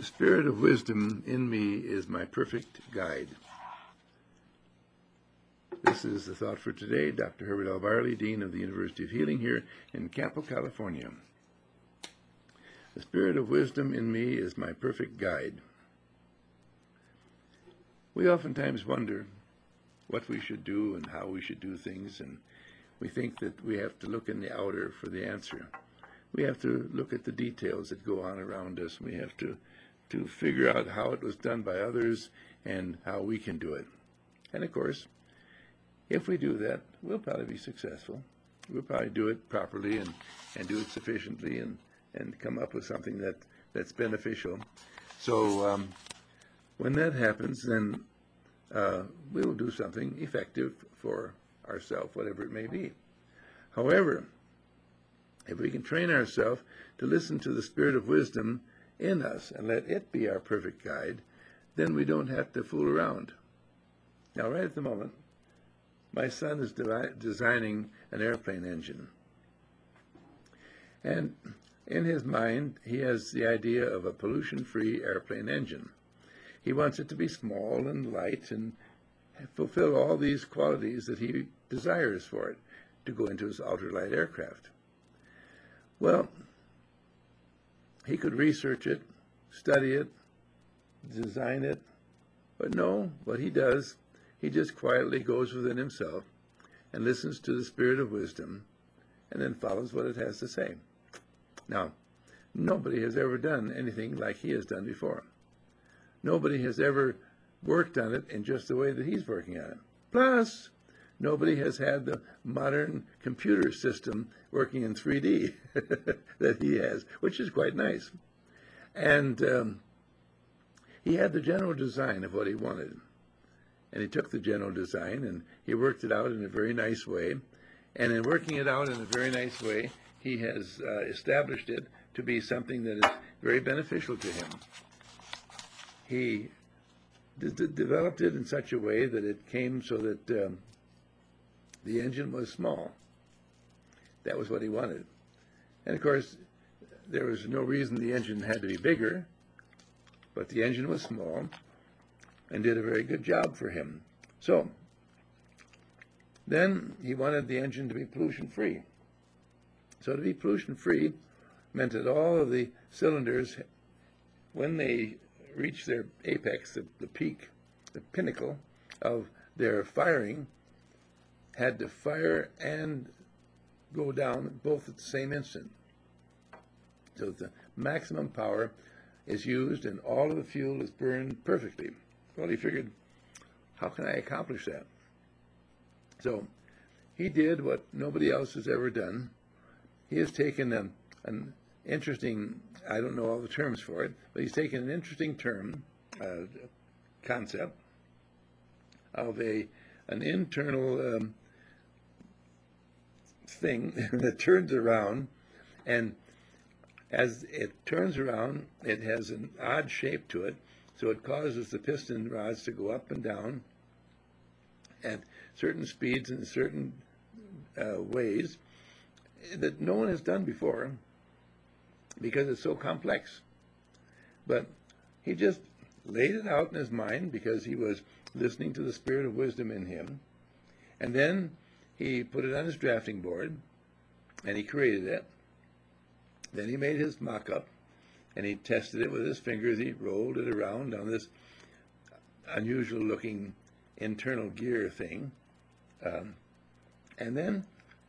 The spirit of wisdom in me is my perfect guide. This is the thought for today. Dr. Herbert L. Varley, Dean of the University of Healing here in Campo, California. The spirit of wisdom in me is my perfect guide. We oftentimes wonder what we should do and how we should do things, and we think that we have to look in the outer for the answer. We have to look at the details that go on around us. We have to figure out how it was done by others and how we can do it. And of course, if we do that, we'll probably be successful. We'll probably do it properly and do it sufficiently and come up with something that's beneficial. So when that happens, then we will do something effective for ourselves, whatever it may be. However, if we can train ourselves to listen to the spirit of wisdom in us and let it be our perfect guide, then we don't have to fool around. Now, right at the moment, my son is designing an airplane engine. And in his mind, he has the idea of a pollution-free airplane engine. He wants it to be small and light and fulfill all these qualities that he desires for it to go into his ultralight aircraft. Well, he could research it, study it, design it, but no, what he does, he just quietly goes within himself and listens to the spirit of wisdom and then follows what it has to say. Now, nobody has ever done anything like he has done before. Nobody has ever worked on it in just the way that he's working on it. Plus, nobody has had the modern computer system working in 3D that he has, which is quite nice. And he had the general design of what he wanted. And he took the general design and he worked it out in a very nice way. And in working it out in a very nice way, he has established it to be something that is very beneficial to him. He developed it in such a way that it came so that the engine was small. That was what he wanted. And of course, there was no reason the engine had to be bigger, but the engine was small and did a very good job for him. So then he wanted the engine to be pollution-free. So to be pollution-free meant that all of the cylinders, when they reached their apex, the peak, the pinnacle of their firing, had to fire and go down both at the same instant. So the maximum power is used and all of the fuel is burned perfectly. Well, he figured, how can I accomplish that? So he did what nobody else has ever done. He has taken an interesting, I don't know all the terms for it, but he's taken an interesting term, concept of an internal thing that turns around, and as it turns around, it has an odd shape to it, so it causes the piston rods to go up and down at certain speeds and certain ways that no one has done before because it's so complex. But he just laid it out in his mind because he was listening to the spirit of wisdom in him. And then he put it on his drafting board and he created it. Then he made his mock-up and he tested it with his fingers. He rolled it around on this unusual looking internal gear thing. And then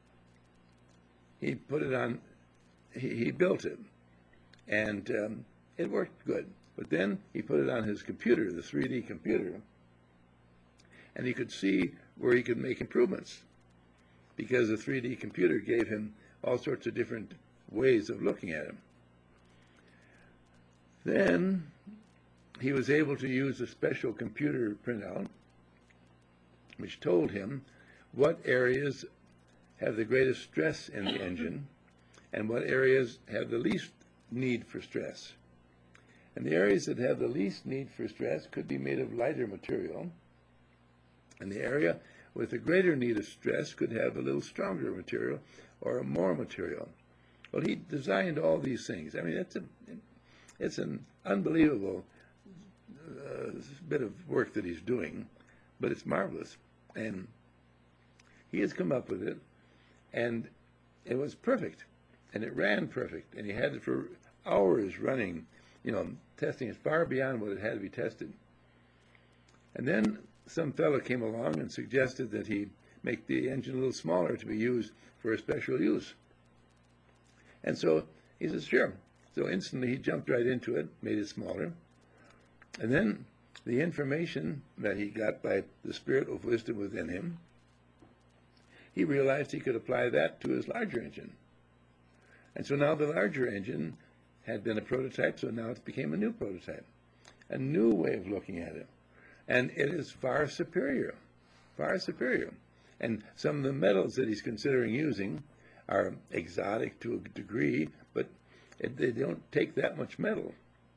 he put it on, he built it. And it worked good. But then he put it on his computer, the 3D computer, and he could see where he could make improvements because the 3D computer gave him all sorts of different ways of looking at him. Then he was able to use a special computer printout which told him what areas have the greatest stress in the engine and what areas have the least need for stress. And the areas that have the least need for stress could be made of lighter material, and the area with the greater need of stress could have a little stronger material or more material. Well, he designed all these things. I mean, It's an unbelievable bit of work that he's doing, but it's marvelous. And he has come up with it, and it was perfect, and it ran perfect, and he had it for hours running, testing it far beyond what it had to be tested. And then some fellow came along and suggested that he make the engine a little smaller to be used for a special use. And so he says, sure. So instantly he jumped right into it, made it smaller. And then the information that he got by the spirit of wisdom within him, he realized he could apply that to his larger engine. And so now the larger engine had been a prototype, so now it became a new prototype, a new way of looking at it. And it is far superior, far superior. And some of the metals that he's considering using are exotic to a degree, but they don't take that much metal.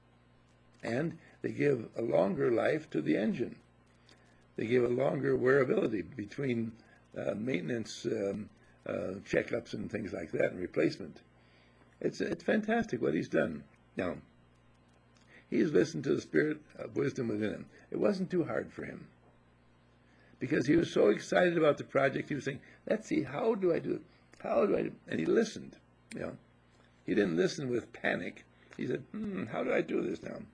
And they give a longer life to the engine. They give a longer wearability between maintenance checkups and things like that, and replacement. It's fantastic what he's done. Now, he's listened to the spirit of wisdom within him. It wasn't too hard for him, because he was so excited about the project. He was saying, let's see, how do I do it? How do I do it? And he listened. He didn't listen with panic. He said, how do I do this now?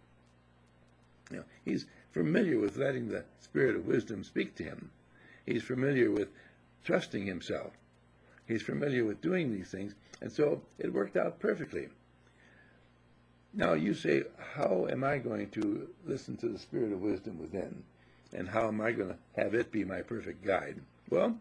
He's familiar with letting the spirit of wisdom speak to him. He's familiar with trusting himself. He's familiar with doing these things, and so it worked out perfectly. Now you say, how am I going to listen to the spirit of wisdom within? And how am I going to have it be my perfect guide? Well,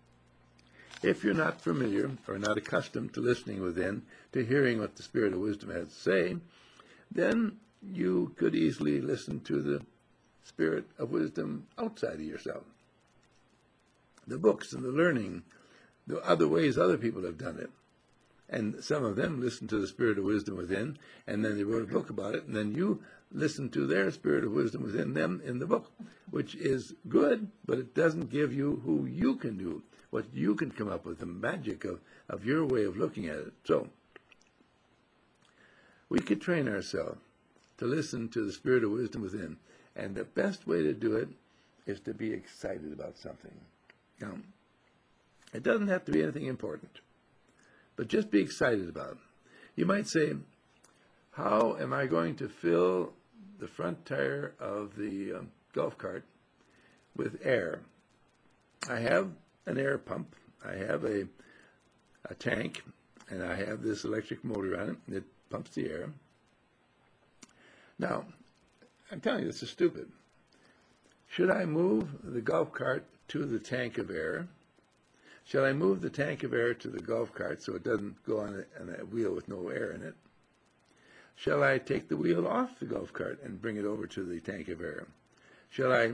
if you're not familiar or not accustomed to listening within, to hearing what the spirit of wisdom has to say, then you could easily listen to the spirit of wisdom outside of yourself. The books and the learning, the other ways other people have done it. And some of them listened to the spirit of wisdom within, and then they wrote a book about it, and then you listen to their spirit of wisdom within them in the book, which is good, but it doesn't give you who you can do, what you can come up with, the magic of your way of looking at it. So, we could train ourselves to listen to the spirit of wisdom within, and the best way to do it is to be excited about something. Now, it doesn't have to be anything important, but just be excited about it. You might say, how am I going to fill the front tire of the golf cart with air? I have an air pump, I have a tank, and I have this electric motor on it that pumps the air. Now, I'm telling you, this is stupid. Should I move the golf cart to the tank of air? Shall I move the tank of air to the golf cart so it doesn't go on a wheel with no air in it? Shall I take the wheel off the golf cart and bring it over to the tank of air? Shall I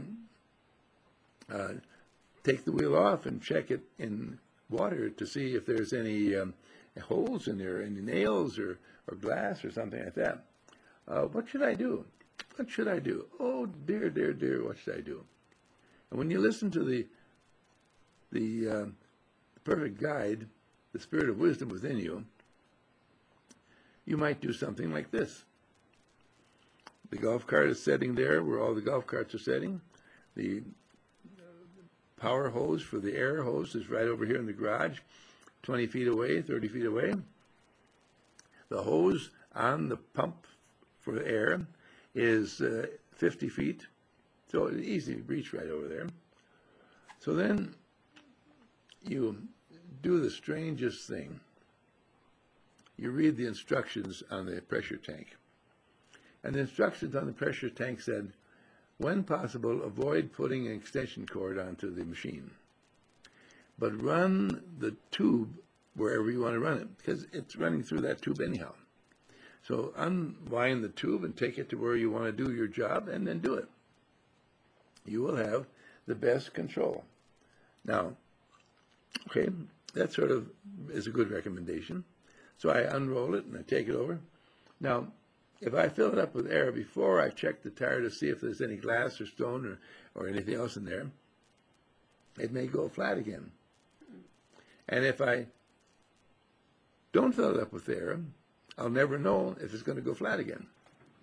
take the wheel off and check it in water to see if there's any holes in there, any nails or glass or something like that? What should I do? What should I do? Oh, dear, dear, dear, what should I do? And when you listen to the perfect guide, the spirit of wisdom within you, you might do something like this. The golf cart is setting there where all the golf carts are setting. The power hose for the air hose is right over here in the garage, 20 feet away, 30 feet away. The hose on the pump for the air is 50 feet, so it's easy to reach right over there. So then you do the strangest thing. You read the instructions on the pressure tank. And the instructions on the pressure tank said, when possible, avoid putting an extension cord onto the machine, but run the tube wherever you want to run it, because it's running through that tube anyhow. So unwind the tube and take it to where you want to do your job, and then do it. You will have the best control. Now, okay, that sort of is a good recommendation. So I unroll it and I take it over. Now, if I fill it up with air before I check the tire to see if there's any glass or stone or anything else in there, it may go flat again. And if I don't fill it up with air, I'll never know if it's going to go flat again.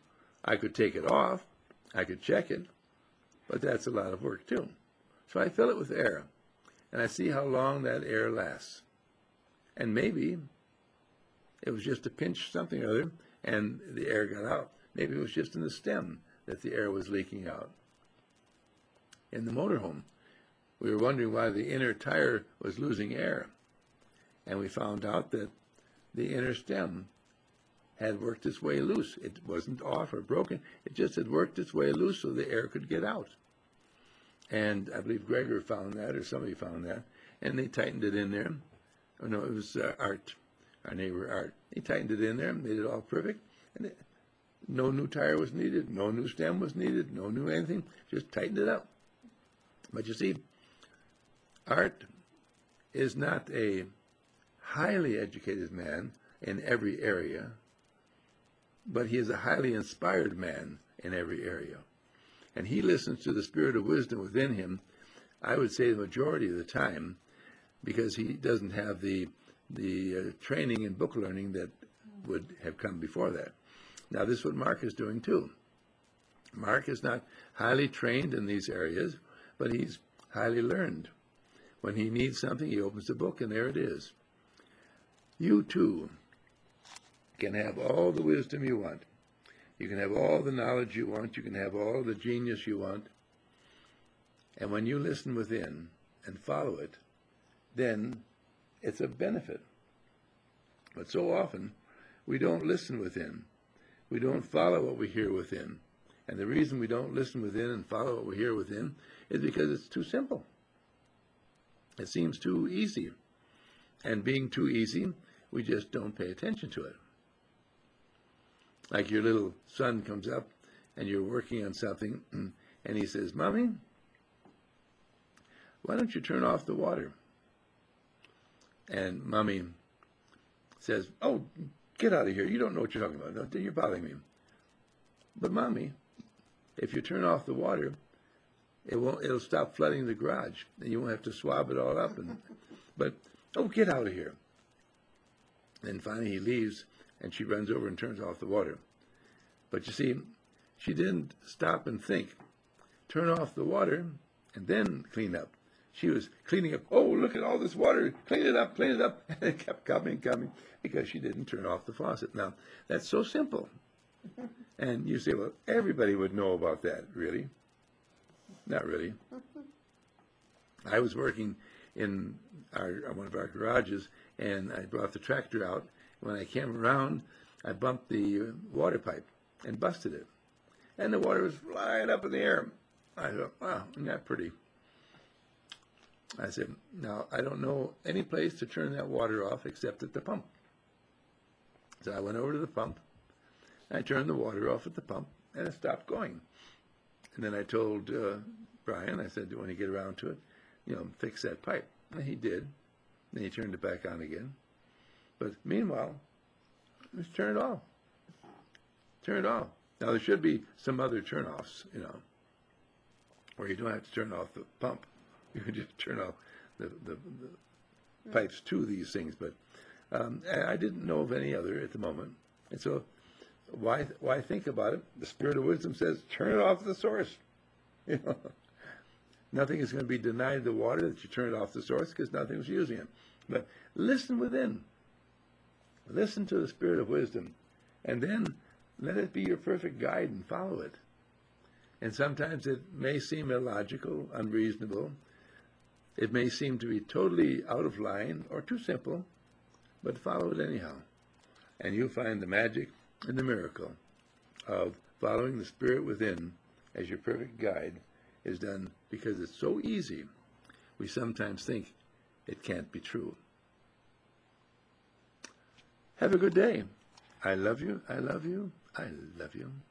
I could take it off, I could check it, but that's a lot of work too. So I fill it with air, and I see how long that air lasts. And maybe it was just a pinch something or other, and the air got out. Maybe it was just in the stem that the air was leaking out. In the motorhome, we were wondering why the inner tire was losing air. And we found out that the inner stem had worked its way loose. It wasn't off or broken. It just had worked its way loose so the air could get out. And I believe Gregor found that, or somebody found that, and they tightened it in there. Oh, no, it was Art, our neighbor Art. He tightened it in there, made it all perfect, and no new tire was needed, no new stem was needed, no new anything, just tightened it up. But you see, Art is not a highly educated man in every area, but he is a highly inspired man in every area. And he listens to the spirit of wisdom within him, I would say the majority of the time, because he doesn't have the training and book learning that would have come before that. Now, this is what Mark is doing too. Mark is not highly trained in these areas, but he's highly learned. When he needs something, he opens the book, and there it is. You too can have all the wisdom you want. You can have all the knowledge you want. You can have all the genius you want. And when you listen within and follow it, then it's a benefit. But so often, we don't listen within. We don't follow what we hear within. And the reason we don't listen within and follow what we hear within is because it's too simple. It seems too easy. And being too easy, we just don't pay attention to it. Like your little son comes up and you're working on something and he says, "Mommy, why don't you turn off the water?" And Mommy says, "Oh, get out of here. You don't know what you're talking about. You're bothering me." But Mommy, if you turn off the water, it'll stop flooding the garage and you won't have to swab it all up. But, "Oh, get out of here." And finally he leaves and she runs over and turns off the water. But you see, she didn't stop and think, turn off the water and then clean up. She was cleaning up, "Oh, look at all this water, clean it up, clean it up." And it kept coming, because she didn't turn off the faucet. Now, that's so simple. And you say, well, everybody would know about that, really. Not really. I was working in one of our garages, and I brought the tractor out. When I came around, I bumped the water pipe and busted it. And the water was flying up in the air. I thought, wow, isn't that pretty? I said, now, I don't know any place to turn that water off except at the pump. So I went over to the pump. I turned the water off at the pump, and it stopped going. And then I told Brian, I said, when you get around to it, fix that pipe. And he did. Then he turned it back on again. But meanwhile, just turn it off. Turn it off. Now, there should be some other turn-offs, where you don't have to turn off the pump. You can just turn off the pipes to these things. But I didn't know of any other at the moment. And so why think about it? The Spirit of Wisdom says, turn it off at the source. Nothing is going to be denied the water that you turn it off the source because nothing was using it. But listen within. Listen to the Spirit of Wisdom. And then let it be your perfect guide and follow it. And sometimes it may seem illogical, unreasonable. It may seem to be totally out of line or too simple, but follow it anyhow. And you'll find the magic and the miracle of following the Spirit within as your perfect guide is done because it's so easy, we sometimes think it can't be true. Have a good day. I love you. I love you. I love you.